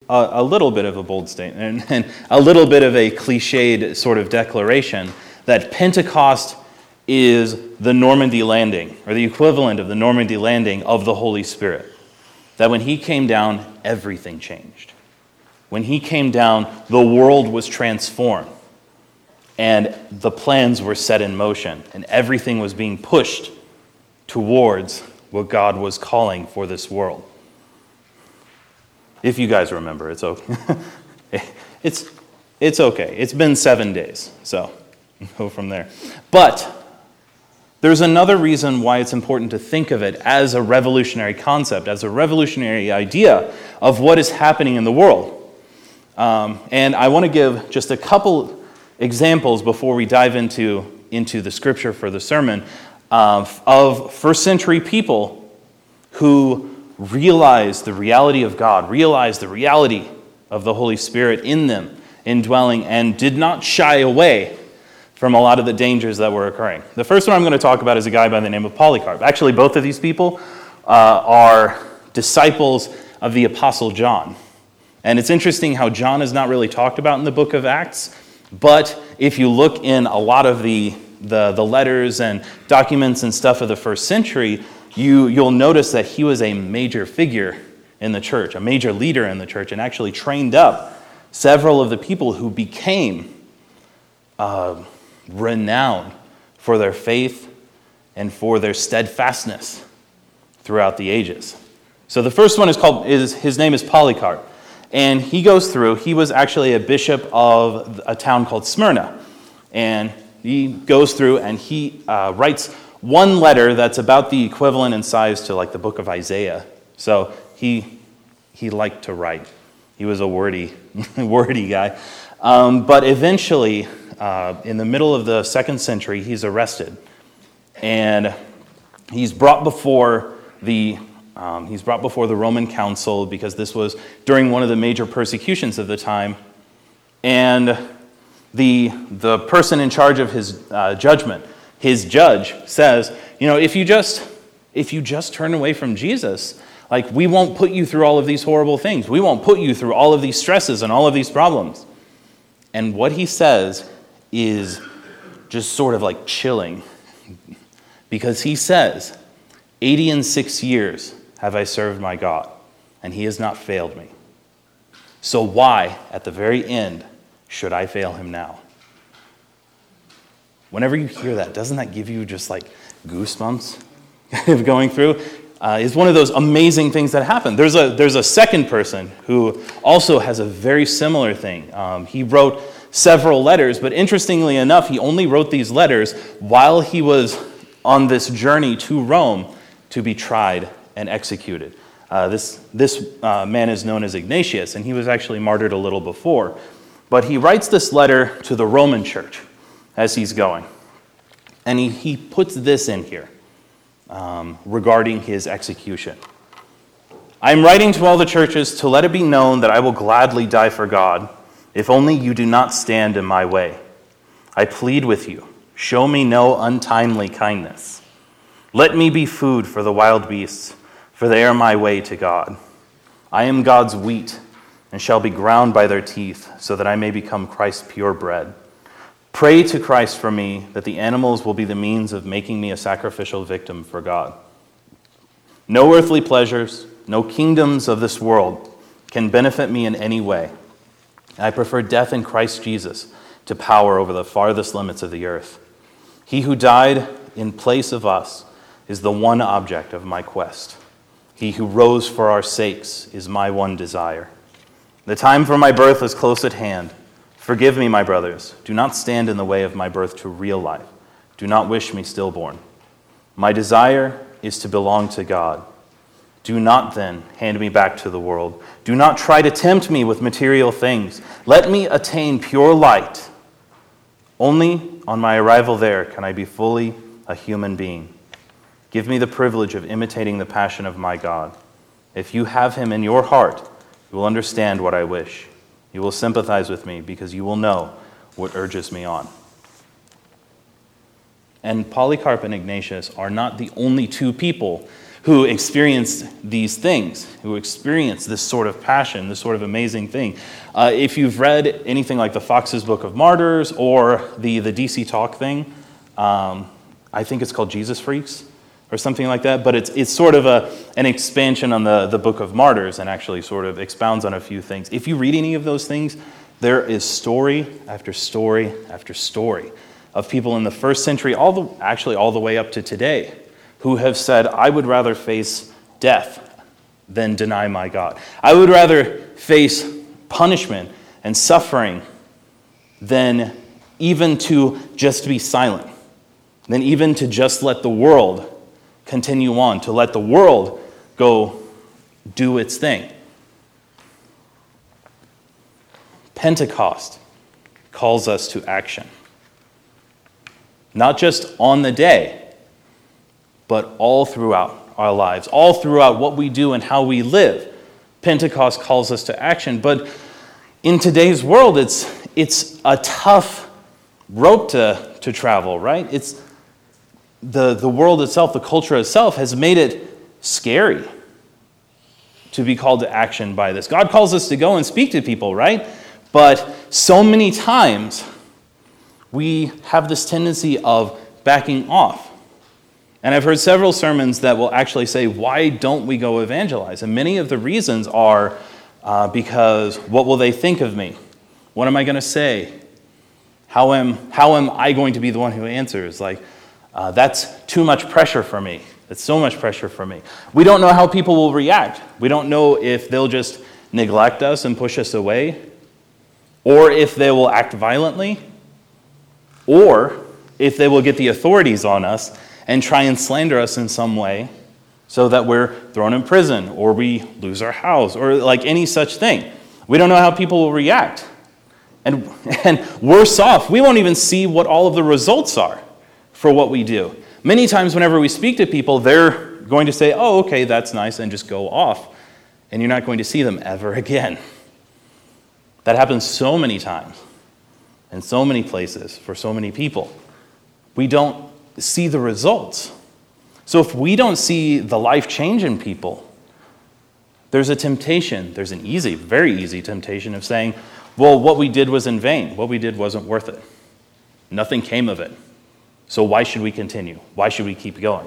a little bit of a bold statement and a little bit of a cliched sort of declaration that Pentecost is the Normandy landing, or the equivalent of the Normandy landing of the Holy Spirit. That when he came down, everything changed. When he came down, the world was transformed, and the plans were set in motion, and everything was being pushed towards what God was calling for this world. If you guys remember, it's okay. It's okay. It's been 7 days, so go from there. But there's another reason why it's important to think of it as a revolutionary concept, as a revolutionary idea of what is happening in the world. And I want to give just a couple examples before we dive into the scripture for the sermon of first century people who realized the reality of God, realized the reality of the Holy Spirit in them, indwelling, and did not shy away from a lot of the dangers that were occurring. The first one I'm going to talk about is a guy by the name of Polycarp. Actually, both of these people are disciples of the Apostle John. And it's interesting how John is not really talked about in the book of Acts, but if you look in a lot of the letters and documents and stuff of the first century, you'll notice that he was a major figure in the church, a major leader in the church, and actually trained up several of the people who became renowned for their faith and for their steadfastness throughout the ages. So the first one his name is Polycarp. And he was actually a bishop of a town called Smyrna. And he goes through and he writes one letter that's about the equivalent in size to like the book of Isaiah. So he liked to write. He was a wordy guy. But eventually, in the middle of the 2nd century, he's arrested. And he's brought before the Roman Council because this was during one of the major persecutions of the time. And the person in charge of his judgment, his judge, says, if you just turn away from Jesus, like, we won't put you through all of these horrible things. We won't put you through all of these stresses and all of these problems. And what he says is just sort of like chilling, because he says, 86 years have I served my God, and he has not failed me. So why, at the very end, should I fail him now? Whenever you hear that, doesn't that give you just like goosebumps of going through? Is one of those amazing things that happen. There's a second person who also has a very similar thing. He wrote several letters, but interestingly enough, he only wrote these letters while he was on this journey to Rome to be tried and executed. This man is known as Ignatius, and he was actually martyred a little before. But he writes this letter to the Roman church as he's going. And he puts this in here regarding his execution. I am writing to all the churches to let it be known that I will gladly die for God, if only you do not stand in my way. I plead with you, show me no untimely kindness. Let me be food for the wild beasts, for they are my way to God. I am God's wheat, and shall be ground by their teeth, so that I may become Christ's pure bread. Pray to Christ for me, that the animals will be the means of making me a sacrificial victim for God. No earthly pleasures, no kingdoms of this world can benefit me in any way. I prefer death in Christ Jesus to power over the farthest limits of the earth. He who died in place of us is the one object of my quest. He who rose for our sakes is my one desire. The time for my birth is close at hand. Forgive me, my brothers. Do not stand in the way of my birth to real life. Do not wish me stillborn. My desire is to belong to God. Do not then hand me back to the world. Do not try to tempt me with material things. Let me attain pure light. Only on my arrival there can I be fully a human being. Give me the privilege of imitating the passion of my God. If you have him in your heart, you will understand what I wish. You will sympathize with me because you will know what urges me on. And Polycarp and Ignatius are not the only two people who experienced these things, who experienced this sort of passion, this sort of amazing thing. If you've read anything like the Fox's Book of Martyrs or the DC Talk thing, I think it's called Jesus Freaks or something like that, but it's sort of an expansion on the Book of Martyrs and actually sort of expounds on a few things. If you read any of those things, there is story after story after story of people in the first century, all the way up to today, who have said, I would rather face death than deny my God. I would rather face punishment and suffering than even to just be silent, than even to just let the world continue on, to let the world go do its thing. Pentecost calls us to action. Not just on the day, but all throughout our lives, all throughout what we do and how we live. Pentecost calls us to action. But in today's world, it's a tough rope to travel, right? It's the world itself, the culture itself has made it scary to be called to action by this. God calls us to go and speak to people, right? But so many times we have this tendency of backing off. And I've heard several sermons that will actually say, why don't we go evangelize? And many of the reasons are because what will they think of me? What am I going to say? How am I going to be the one who answers? That's too much pressure for me. It's so much pressure for me. We don't know how people will react. We don't know if they'll just neglect us and push us away, or if they will act violently, or if they will get the authorities on us and try and slander us in some way so that we're thrown in prison or we lose our house or like any such thing. We don't know how people will react. And worse off, we won't even see what all of the results are for what we do. Many times whenever we speak to people, they're going to say, oh, okay, that's nice, and just go off. And you're not going to see them ever again. That happens so many times in so many places for so many people. We don't see the results. So if we don't see the life change in people, there's a temptation, there's an easy, very easy temptation of saying, well, what we did was in vain. What we did wasn't worth it. Nothing came of it. So why should we continue? Why should we keep going?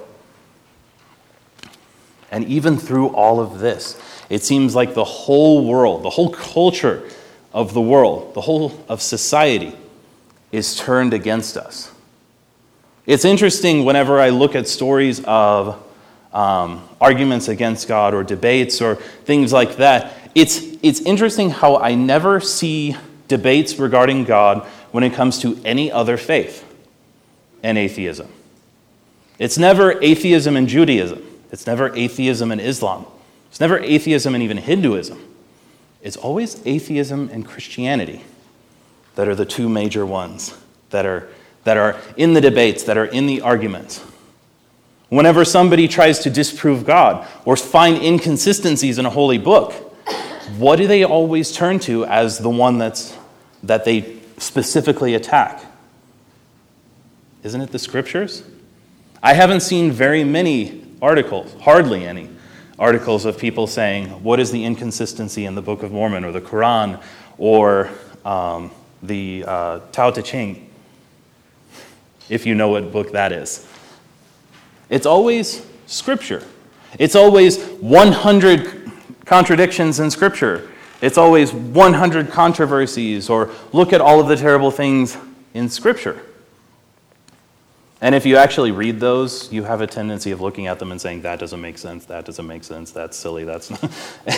And even through all of this, it seems like the whole world, the whole culture of the world, the whole of society is turned against us. It's interesting whenever I look at stories of arguments against God or debates or things like that. It's interesting how I never see debates regarding God when it comes to any other faith and atheism. It's never atheism and Judaism. It's never atheism and Islam. It's never atheism and even Hinduism. It's always atheism and Christianity that are the two major ones that are in the debates, that are in the arguments. Whenever somebody tries to disprove God or find inconsistencies in a holy book, what do they always turn to as the one that they specifically attack? Isn't it the scriptures? I haven't seen very many articles, hardly any articles of people saying, what is the inconsistency in the Book of Mormon or the Quran or the Tao Te Ching, if you know what book that is. It's always scripture. It's always 100 contradictions in scripture. It's always 100 controversies, or look at all of the terrible things in scripture. And if you actually read those, you have a tendency of looking at them and saying, that doesn't make sense, that doesn't make sense, that's silly, that's not.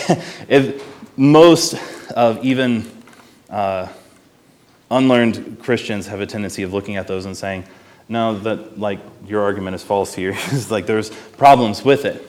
Most of even unlearned Christians have a tendency of looking at those and saying, no, that like your argument is false here. It's like there's problems with it.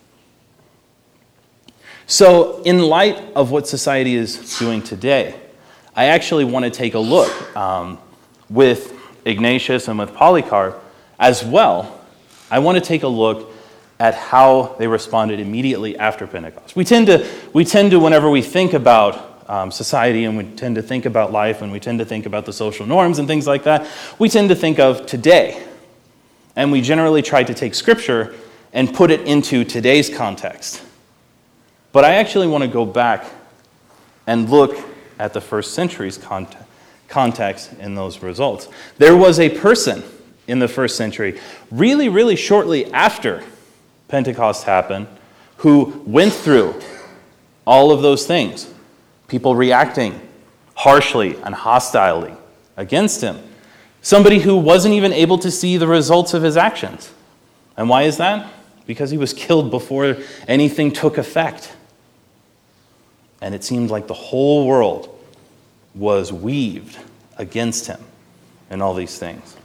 So in light of what society is doing today, I actually want to take a look with Ignatius and with Polycarp as well. I want to take a look at how they responded immediately after Pentecost. We tend to whenever we think about society and we tend to think about life and we tend to think about the social norms and things like that, we tend to think of today. And we generally try to take scripture and put it into today's context. But I actually want to go back and look at the first century's context in those results. There was a person in the first century, really, really shortly after Pentecost happened, who went through all of those things. People reacting harshly and hostilely against him. Somebody who wasn't even able to see the results of his actions. And why is that? Because he was killed before anything took effect. And it seemed like the whole world was weaved against him and all these things.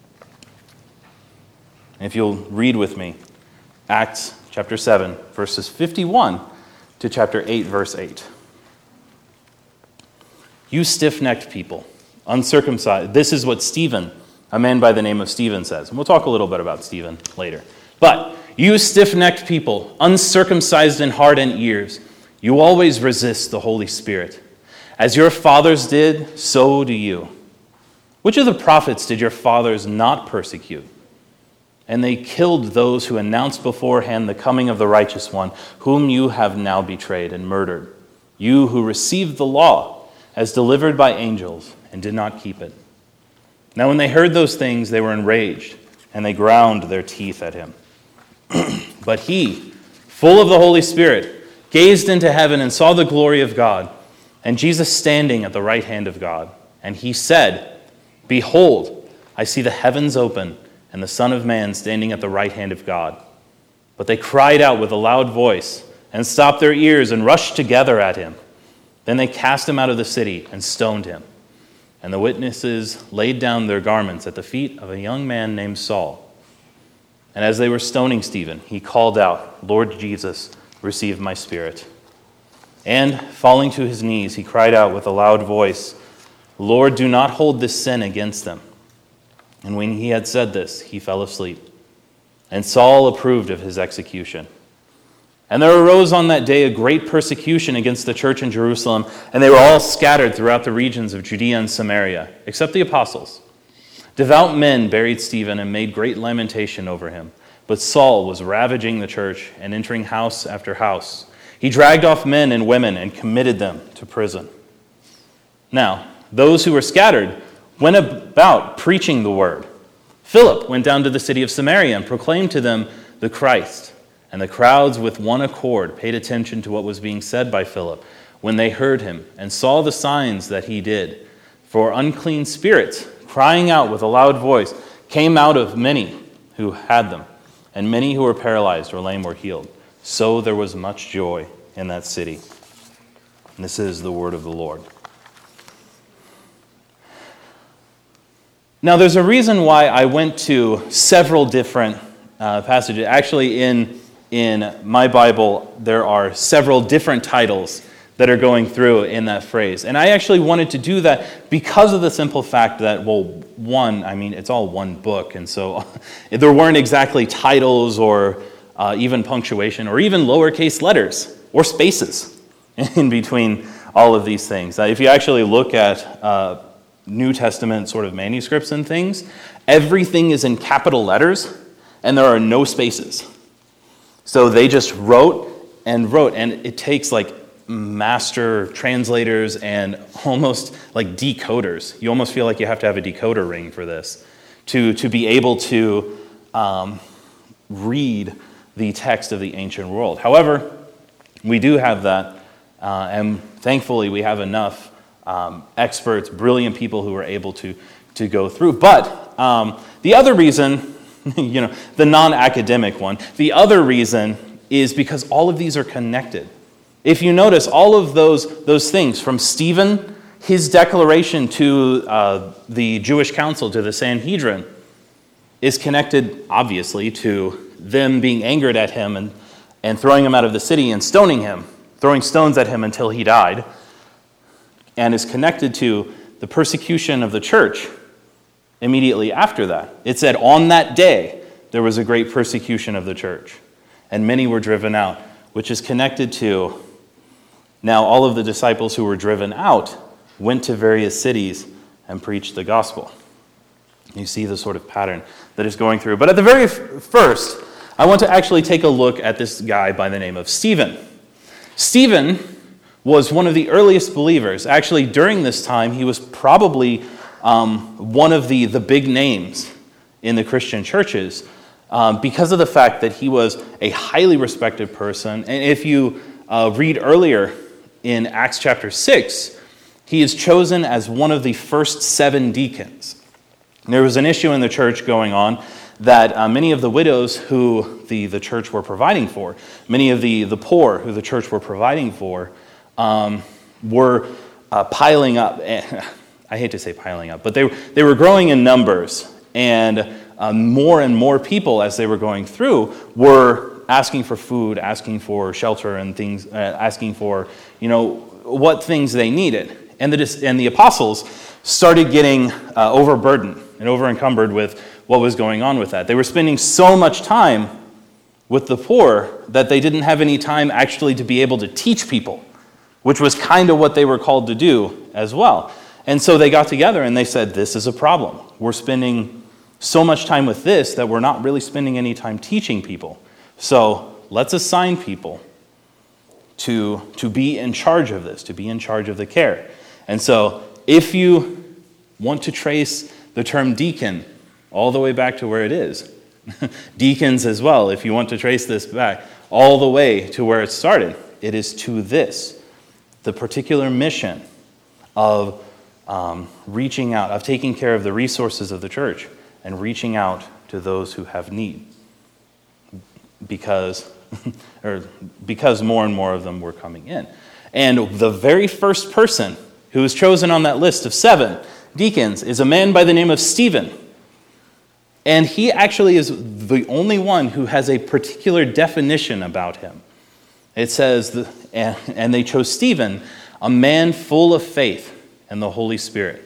And if you'll read with me, Acts chapter 7, verses 51 to chapter 8, verse 8. You stiff-necked people, uncircumcised. This is what Stephen, a man by the name of Stephen, says. And we'll talk a little bit about Stephen later. But you stiff-necked people, uncircumcised in heart and ears, you always resist the Holy Spirit. As your fathers did, so do you. Which of the prophets did your fathers not persecute? And they killed those who announced beforehand the coming of the righteous one, whom you have now betrayed and murdered. You who received the law as delivered by angels and did not keep it. Now when they heard those things, they were enraged, and they ground their teeth at him. But he, full of the Holy Spirit, gazed into heaven and saw the glory of God, and Jesus standing at the right hand of God. And he said, Behold, I see the heavens open, and the Son of Man standing at the right hand of God. But they cried out with a loud voice, and stopped their ears, and rushed together at him. Then they cast him out of the city, and stoned him. And the witnesses laid down their garments at the feet of a young man named Saul. And as they were stoning Stephen, he called out, Lord Jesus, receive my spirit. And falling to his knees, he cried out with a loud voice, Lord, do not hold this sin against them. And when he had said this, he fell asleep. And Saul approved of his execution. And there arose on that day a great persecution against the church in Jerusalem, and they were all scattered throughout the regions of Judea and Samaria, except the apostles. Devout men buried Stephen and made great lamentation over him. But Saul was ravaging the church and entering house after house. He dragged off men and women and committed them to prison. Now, those who were scattered went about preaching the word. Philip went down to the city of Samaria and proclaimed to them the Christ. And the crowds with one accord paid attention to what was being said by Philip when they heard him and saw the signs that he did. For unclean spirits, crying out with a loud voice, came out of many who had them, and many who were paralyzed or lame were healed. So there was much joy in that city. And this is the word of the Lord. Now, there's a reason why I went to several different passages. Actually, in my Bible, there are several different titles that are going through in that phrase. And I actually wanted to do that because of the simple fact that, it's all one book. And so there weren't exactly titles or even punctuation or even lowercase letters or spaces in between all of these things. If you actually look at New Testament sort of manuscripts and things, everything is in capital letters and there are no spaces. So they just wrote, and it takes like master translators and almost like decoders. You almost feel like you have to have a decoder ring for this to be able to read the text of the ancient world. However, we do have that, and thankfully we have enough experts, brilliant people who are able to go through. But the other reason, the non-academic one, the other reason is because all of these are connected. If you notice, all of those things, from Stephen, his declaration to the Jewish council, to the Sanhedrin, is connected, obviously, to them being angered at him and throwing him out of the city and stoning him, throwing stones at him until he died, and is connected to the persecution of the church immediately after that. It said, on that day, there was a great persecution of the church, and many were driven out, which is connected to, now all of the disciples who were driven out went to various cities and preached the gospel. You see the sort of pattern that is going through. But at the very first, I want to actually take a look at this guy by the name of Stephen. Stephen was one of the earliest believers. Actually, during this time, he was probably one of the big names in the Christian churches because of the fact that he was a highly respected person. And if you read earlier in Acts chapter 6, he is chosen as one of the first 7 deacons. There was an issue in the church going on that many of the widows who the church were providing for, many of the poor who the church were providing for, were piling up. I hate to say piling up, but they were growing in numbers, and more people as they were going through were asking for food, asking for shelter and things, asking for what things they needed. And the apostles started getting overburdened and overencumbered with what was going on with that. They were spending so much time with the poor that they didn't have any time actually to be able to teach people, which was kind of what they were called to do as well. And so they got together and they said, this is a problem. We're spending so much time with this that we're not really spending any time teaching people. So let's assign people to be in charge of this, to be in charge of the care. And so if you want to trace the term deacon all the way back to where it is, deacons as well, if you want to trace this back all the way to where it started, it is to this, the particular mission of reaching out, of taking care of the resources of the church and reaching out to those who have need, because more and more of them were coming in. And the very first person who was chosen on that list of 7 deacons is a man by the name of Stephen. And he actually is the only one who has a particular definition about him. It says, and they chose Stephen, a man full of faith and the Holy Spirit.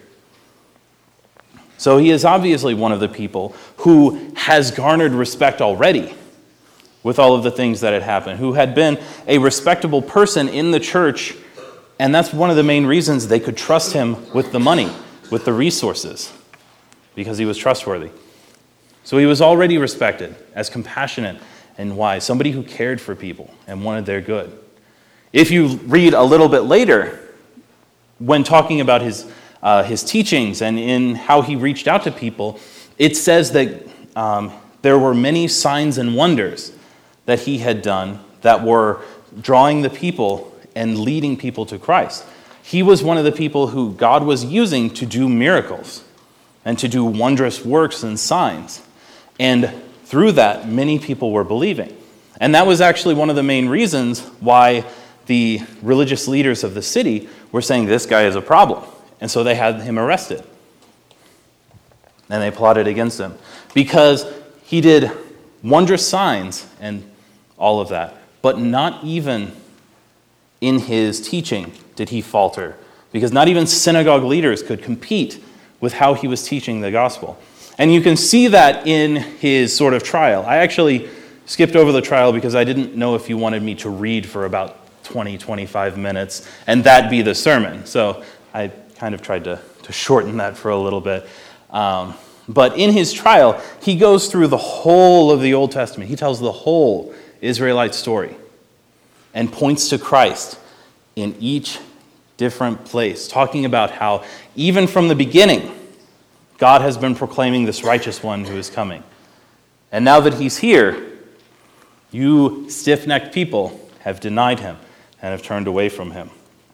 So he is obviously one of the people who has garnered respect already with all of the things that had happened, who had been a respectable person in the church, and that's one of the main reasons they could trust him with the money, with the resources, because he was trustworthy. So he was already respected as compassionate and wise, somebody who cared for people and wanted their good. If you read a little bit later, when talking about his teachings and in how he reached out to people, it says that there were many signs and wonders that he had done that were drawing the people and leading people to Christ. He was one of the people who God was using to do miracles and to do wondrous works and signs. And through that, many people were believing. And that was actually one of the main reasons why the religious leaders of the city were saying this guy is a problem. And so they had him arrested. And they plotted against him because he did wondrous signs and all of that. But not even in his teaching did he falter, because not even synagogue leaders could compete with how he was teaching the gospel. And you can see that in his sort of trial. I actually skipped over the trial because I didn't know if you wanted me to read for about 20-25 minutes and that be the sermon. So I kind of tried to shorten that for a little bit. But in his trial, he goes through the whole of the Old Testament. He tells the whole Israelite story and points to Christ in each different place, talking about how even from the beginning, God has been proclaiming this righteous one who is coming. And now that he's here, you stiff-necked people have denied him and have turned away from him.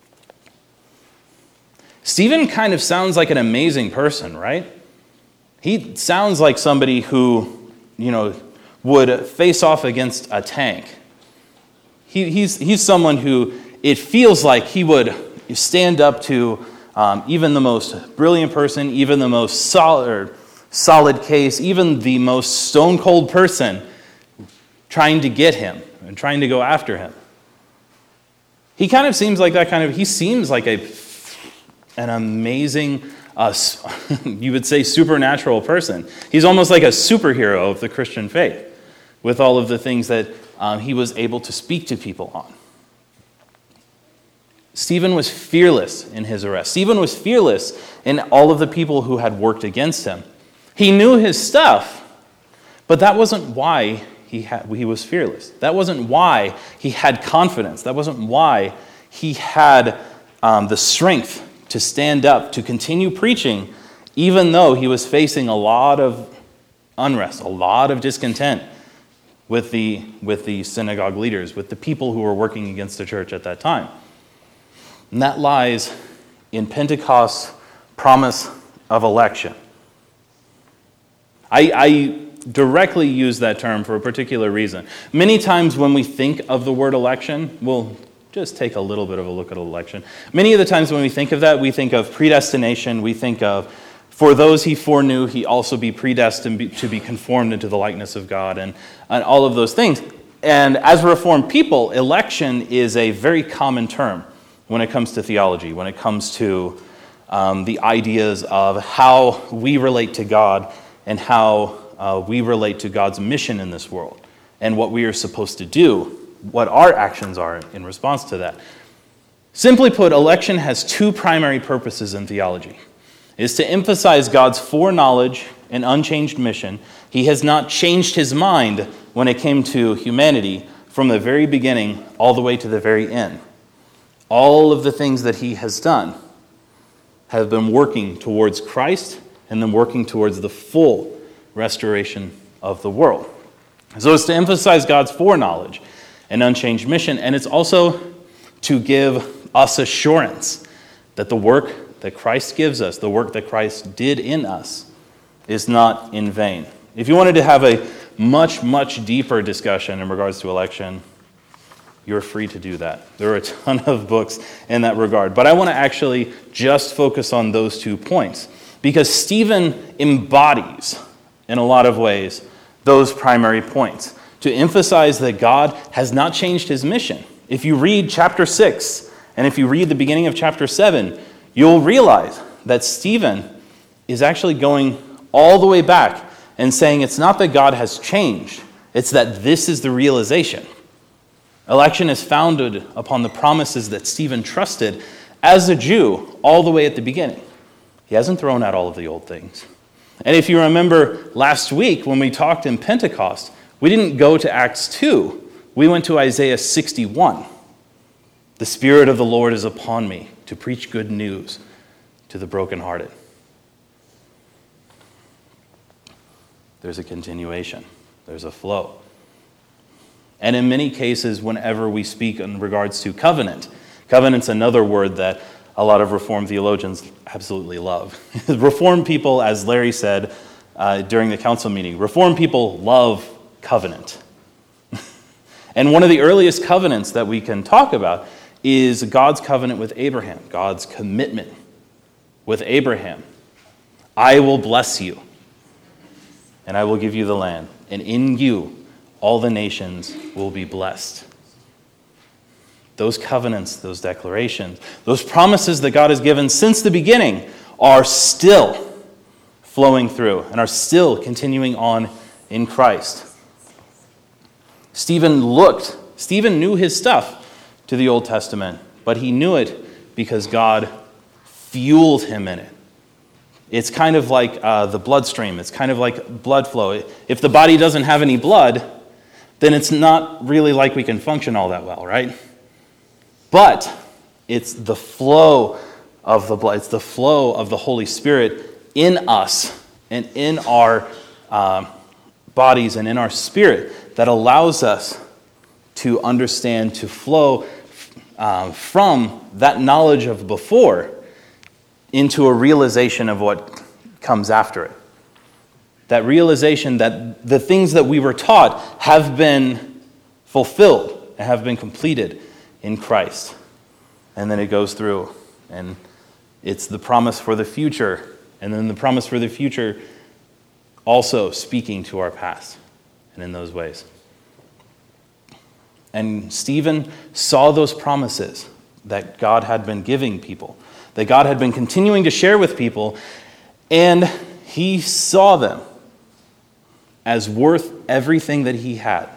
Stephen kind of sounds like an amazing person, right? He sounds like somebody who, would face off against a tank. He's someone who it feels like he would stand up to even the most brilliant person, even the most solid case, even the most stone-cold person trying to get him and trying to go after him. He kind of seems like that kind of, he seems like an amazing, you would say supernatural person. He's almost like a superhero of the Christian faith with all of the things that he was able to speak to people on. Stephen was fearless in his arrest. Stephen was fearless in all of the people who had worked against him. He knew his stuff, but that wasn't why he was fearless. That wasn't why he had confidence. That wasn't why he had the strength to stand up, to continue preaching, even though he was facing a lot of unrest, a lot of discontent with the synagogue leaders, with the people who were working against the church at that time. And that lies in Pentecost's promise of election. I directly use that term for a particular reason. Many times when we think of the word election, we'll just take a little bit of a look at election. Many of the times when we think of that, we think of predestination, we think of, for those he foreknew, he also be predestined to be conformed into the likeness of God, and all of those things. And as Reformed people, election is a very common term when it comes to theology, when it comes to the ideas of how we relate to God and how we relate to God's mission in this world and what we are supposed to do, what our actions are in response to that. Simply put, election has two primary purposes in theology. It is to emphasize God's foreknowledge and unchanged mission. He has not changed his mind when it came to humanity from the very beginning all the way to the very end. All of the things that he has done have been working towards Christ and then working towards the full restoration of the world. So it's to emphasize God's foreknowledge and unchanged mission, and it's also to give us assurance that the work that Christ gives us, the work that Christ did in us, is not in vain. If you wanted to have a much, much deeper discussion in regards to election, you're free to do that. There are a ton of books in that regard. But I want to actually just focus on those 2 points, because Stephen embodies, in a lot of ways, those primary points, to emphasize that God has not changed his mission. If you read chapter 6, and if you read the beginning of chapter 7, you'll realize that Stephen is actually going all the way back and saying it's not that God has changed, it's that this is the realization. Election is founded upon the promises that Stephen trusted as a Jew all the way at the beginning. He hasn't thrown out all of the old things. And if you remember last week when we talked in Pentecost, we didn't go to Acts 2. We went to Isaiah 61. The Spirit of the Lord is upon me to preach good news to the brokenhearted. There's a continuation. There's a flow. And in many cases, whenever we speak in regards to covenant, covenant's another word that a lot of Reformed theologians absolutely love. Reformed people, as Larry said during the council meeting, Reformed people love covenant. And one of the earliest covenants that we can talk about is God's covenant with Abraham, God's commitment with Abraham. I will bless you, and I will give you the land, and in you all the nations will be blessed. Those covenants, those declarations, those promises that God has given since the beginning are still flowing through and are still continuing on in Christ. Stephen knew his stuff to the Old Testament, but he knew it because God fueled him in it. It's kind of like the bloodstream. It's kind of like blood flow. If the body doesn't have any blood, then it's not really like we can function all that well, right? But it's the flow of the blood. It's the flow of the Holy Spirit in us and in our bodies and in our spirit that allows us to understand, to flow from that knowledge of before into a realization of what comes after it. That realization that the things that we were taught have been fulfilled and have been completed in Christ. And then it goes through, and it's the promise for the future, and then the promise for the future also speaking to our past, and in those ways. And Stephen saw those promises that God had been giving people, that God had been continuing to share with people, and he saw them as worth everything that he had.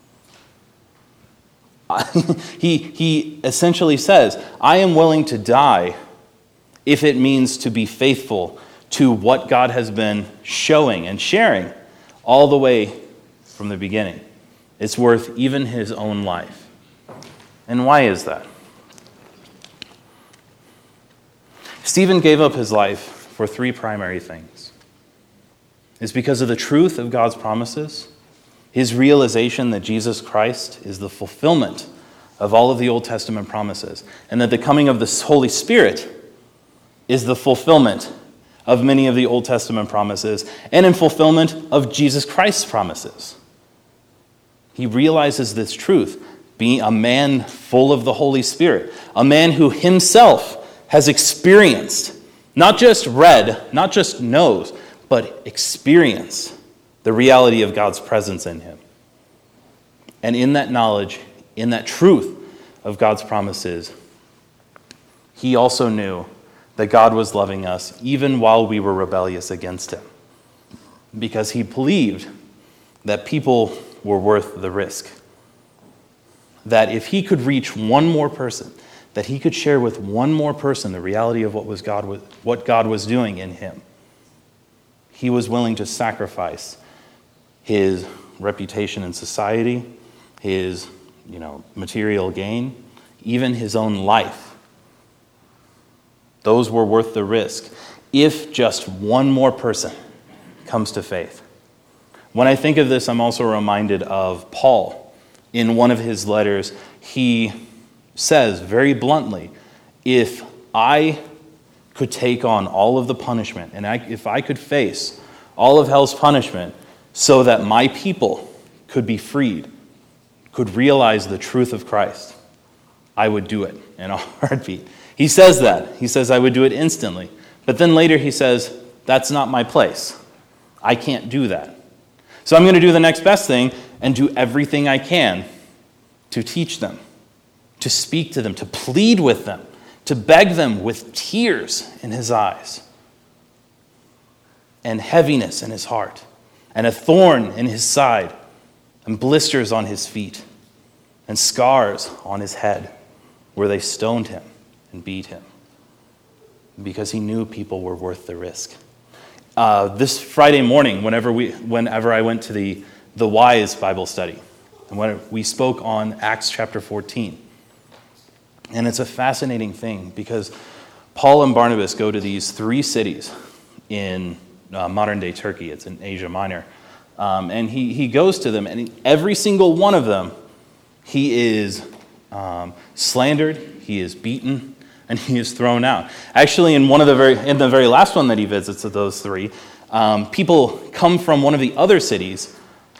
He essentially says, I am willing to die if it means to be faithful to what God has been showing and sharing all the way from the beginning. It's worth even his own life. And why is that? Stephen gave up his life for three primary things. It's because of the truth of God's promises, his realization that Jesus Christ is the fulfillment of all of the Old Testament promises, and that the coming of the Holy Spirit is the fulfillment of many of the Old Testament promises, and in fulfillment of Jesus Christ's promises. He realizes this truth, being a man full of the Holy Spirit, a man who himself has experienced, not just read, not just knows, but experienced the reality of God's presence in him. And in that knowledge, in that truth of God's promises, he also knew that God was loving us even while we were rebellious against him, because he believed that people were worth the risk. That if he could reach one more person, that he could share with one more person the reality of what God was doing in him, he was willing to sacrifice his reputation in society, his material gain, even his own life. Those were worth the risk if just one more person comes to faith. When I think of this, I'm also reminded of Paul. In one of his letters, he says very bluntly, if I could take on all of the punishment, and if I could face all of hell's punishment so that my people could be freed, could realize the truth of Christ, I would do it in a heartbeat. He says that. He says, I would do it instantly. But then later he says, that's not my place. I can't do that. So I'm going to do the next best thing and do everything I can to teach them, to speak to them, to plead with them, to beg them with tears in his eyes and heaviness in his heart and a thorn in his side and blisters on his feet and scars on his head where they stoned him and beat him, because he knew people were worth the risk. This Friday morning, whenever I went to the Wise Bible study, and when we spoke on Acts chapter 14, and it's a fascinating thing because Paul and Barnabas go to these three cities in modern-day Turkey. It's in Asia Minor. And he goes to them, and every single one of them, he is slandered, he is beaten, and he is thrown out. Actually, in the very last one that he visits of those three, people come from one of the other cities,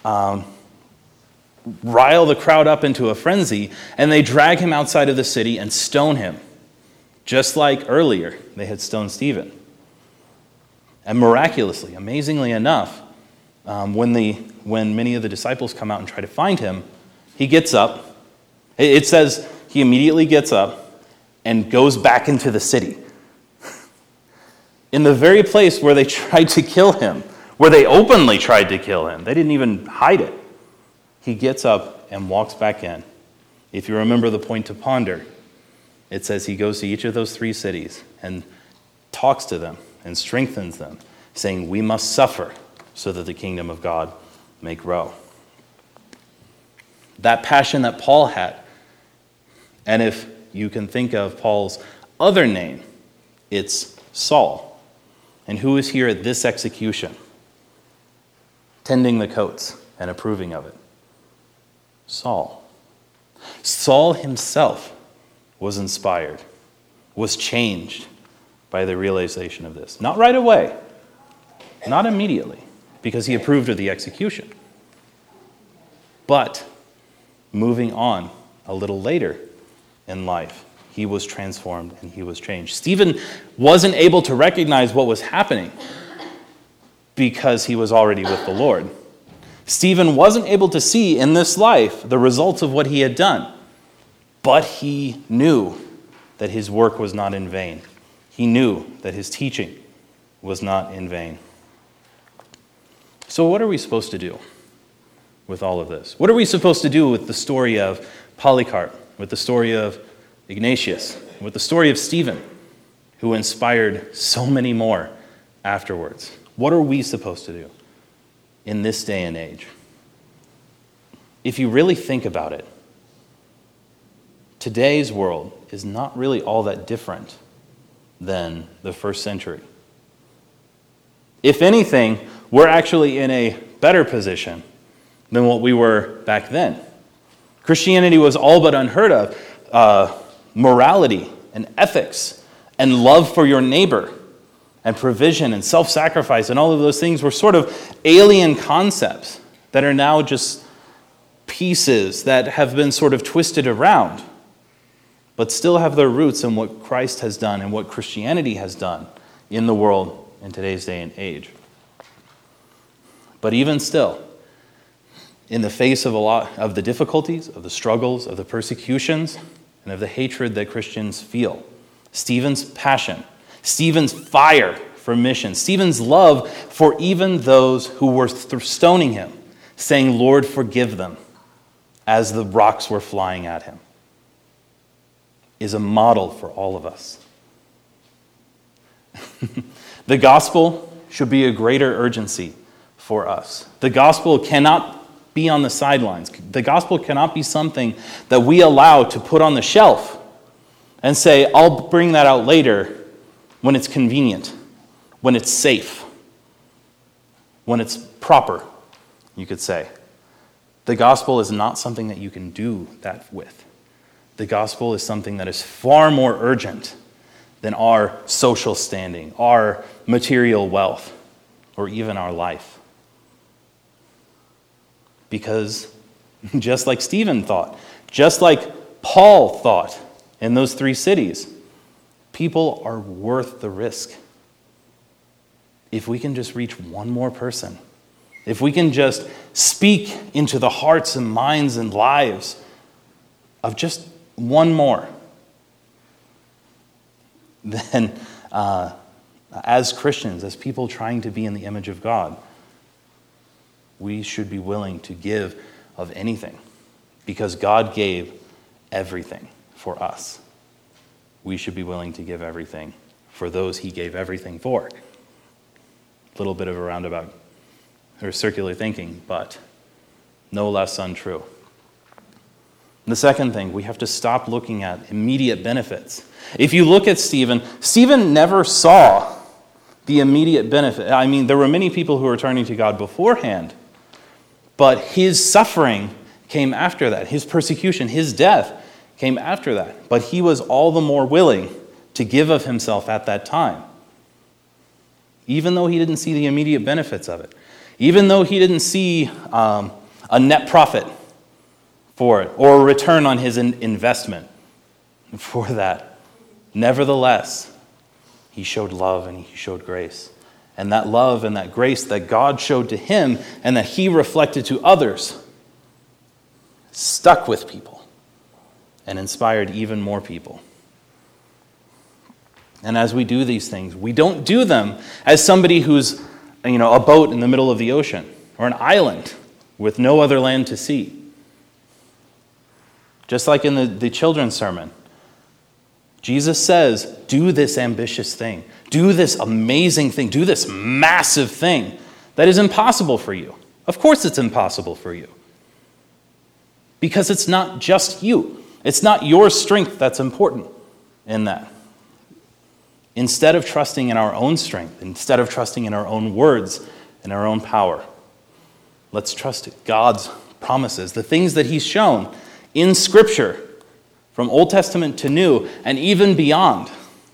rile the crowd up into a frenzy, and they drag him outside of the city and stone him, just like earlier they had stoned Stephen. And miraculously, amazingly enough, when many of the disciples come out and try to find him, he gets up. It says he immediately gets up and goes back into the city. In the very place where they tried to kill him, where they openly tried to kill him. They didn't even hide it. He gets up and walks back in. If you remember the point to ponder, it says he goes to each of those three cities and talks to them and strengthens them, saying, we must suffer so that the kingdom of God may grow. That passion that Paul had, and if you can think of Paul's other name, it's Saul. And who is here at this execution, tending the coats and approving of it? Saul. Saul himself was inspired, was changed by the realization of this. Not right away, not immediately, because he approved of the execution. But moving on a little later in life, he was transformed and he was changed. Stephen wasn't able to recognize what was happening because he was already with the Lord. Stephen wasn't able to see in this life the results of what he had done, but he knew that his work was not in vain. He knew that his teaching was not in vain. So what are we supposed to do with all of this? What are we supposed to do with the story of Polycarp, with the story of Ignatius, with the story of Stephen, who inspired so many more afterwards? What are we supposed to do in this day and age? if you really think about it, today's world is not really all that different than the first century. If anything, we're actually in a better position than what we were back then. Christianity was all but unheard of. Morality and ethics and love for your neighbor and provision and self-sacrifice and all of those things were sort of alien concepts that are now just pieces that have been sort of twisted around, but still have their roots in what Christ has done and what Christianity has done in the world in today's day and age. But even still, in the face of a lot of the difficulties, of the struggles, of the persecutions, and of the hatred that Christians feel, Stephen's passion, Stephen's fire for mission, Stephen's love for even those who were stoning him, saying, "Lord, forgive them," as the rocks were flying at him, is a model for all of us. The gospel should be a greater urgency for us. The gospel cannot be on the sidelines. The gospel cannot be something that we allow to put on the shelf and say, "I'll bring that out later when it's convenient, when it's safe, when it's proper," you could say. The gospel is not something that you can do that with. The gospel is something that is far more urgent than our social standing, our material wealth, or even our life. Because just like Stephen thought, just like Paul thought in those 3 cities, people are worth the risk. If we can just reach one more person, if we can just speak into the hearts and minds and lives of just one more, then as Christians, as people trying to be in the image of God, we should be willing to give of anything because God gave everything for us. We should be willing to give everything for those he gave everything for. A little bit of a roundabout or circular thinking, but no less untrue. The second thing, we have to stop looking at immediate benefits. If you look at Stephen never saw the immediate benefit. I mean, there were many people who were turning to God beforehand, but his suffering came after that. His persecution, his death came after that. But he was all the more willing to give of himself at that time, even though he didn't see the immediate benefits of it, even though he didn't see a net profit for it or a return on his investment for that. Nevertheless, he showed love and he showed grace. And that love and that grace that God showed to him and that he reflected to others stuck with people and inspired even more people. And as we do these things, we don't do them as somebody who's, a boat in the middle of the ocean or an island with no other land to see. Just like in the children's sermon, Jesus says, do this ambitious thing. Do this amazing thing. Do this massive thing that is impossible for you. Of course it's impossible for you. Because it's not just you. It's not your strength that's important in that. Instead of trusting in our own strength, instead of trusting in our own words and our own power, let's trust God's promises, the things that he's shown in Scripture, from Old Testament to New, and even beyond.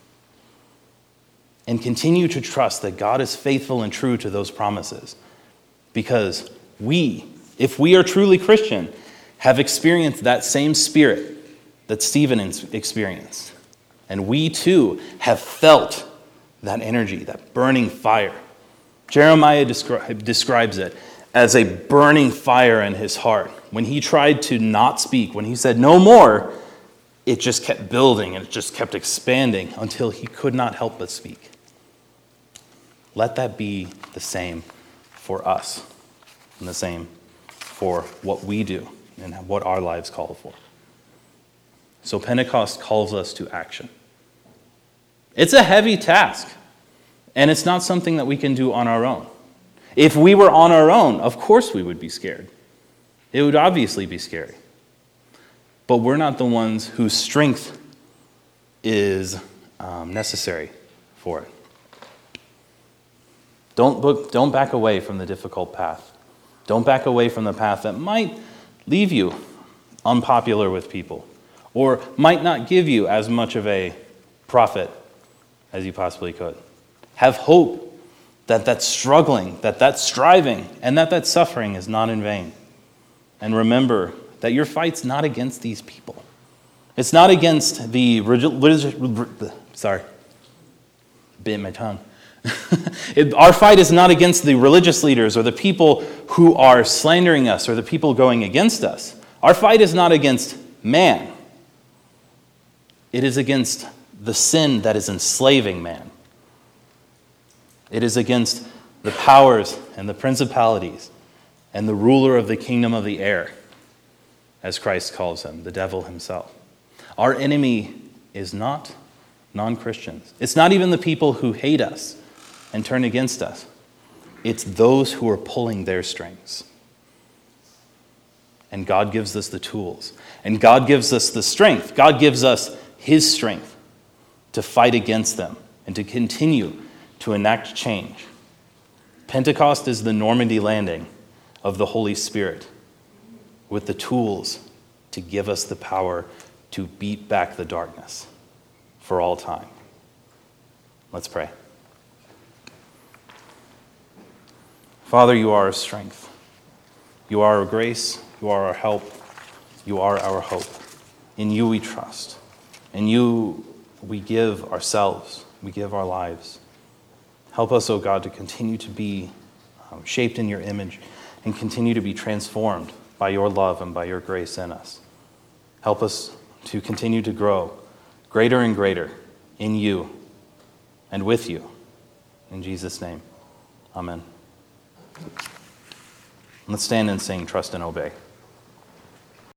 And continue to trust that God is faithful and true to those promises. Because if we are truly Christian, have experienced that same spirit that Stephen experienced. And we too have felt that energy, that burning fire. Jeremiah describes it as a burning fire in his heart. When he tried to not speak, when he said no more, it just kept building and it just kept expanding until he could not help but speak. Let that be the same for us and the same for what we do and what our lives call for. So Pentecost calls us to action. It's a heavy task, and it's not something that we can do on our own. If we were on our own, of course we would be scared. It would obviously be scary. But we're not the ones whose strength is necessary for it. Don't back away from the difficult path. Don't back away from the path that might leave you unpopular with people, or might not give you as much of a profit as you possibly could. Have hope that struggling, that striving, and that suffering is not in vain. And remember that your fight's not against these people. It's not against the bit my tongue. Our fight is not against the religious leaders or the people who are slandering us or the people going against us. Our fight is not against man. It is against the sin that is enslaving man. It is against the powers and the principalities and the ruler of the kingdom of the air, as Christ calls him, the devil himself. Our enemy is not non-Christians. It's not even the people who hate us and turn against us. It's those who are pulling their strings. And God gives us the tools. And God gives us the strength. God gives us his strength to fight against them and to continue to enact change. Pentecost is the Normandy landing of the Holy Spirit with the tools to give us the power to beat back the darkness for all time. Let's pray. Father, you are our strength. You are our grace. You are our help. You are our hope. In you we trust. In you we give ourselves. We give our lives. Help us, O God, to continue to be shaped in your image and continue to be transformed by your love and by your grace in us. Help us to continue to grow greater and greater in you and with you. In Jesus' name, amen. Let's stand and sing Trust and Obey.